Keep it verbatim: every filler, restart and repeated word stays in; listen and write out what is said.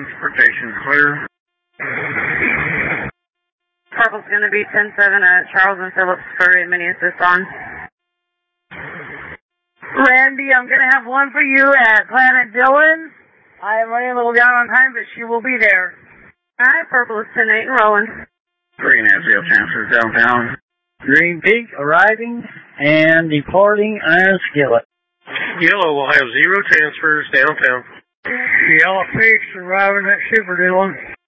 transportation clear. Purple's going to be ten seven at Charles and Phillips for a mini assist on. Randy, I'm going to have one for you at Planet Dillon. I am running a little down on time, but she will be there. Alright, Purple is ten eight and rolling. Green has zero transfers downtown. Green Peak arriving and departing as Skillet. Yellow will have zero transfers downtown. Yellow Peak's arriving at Super Dillon.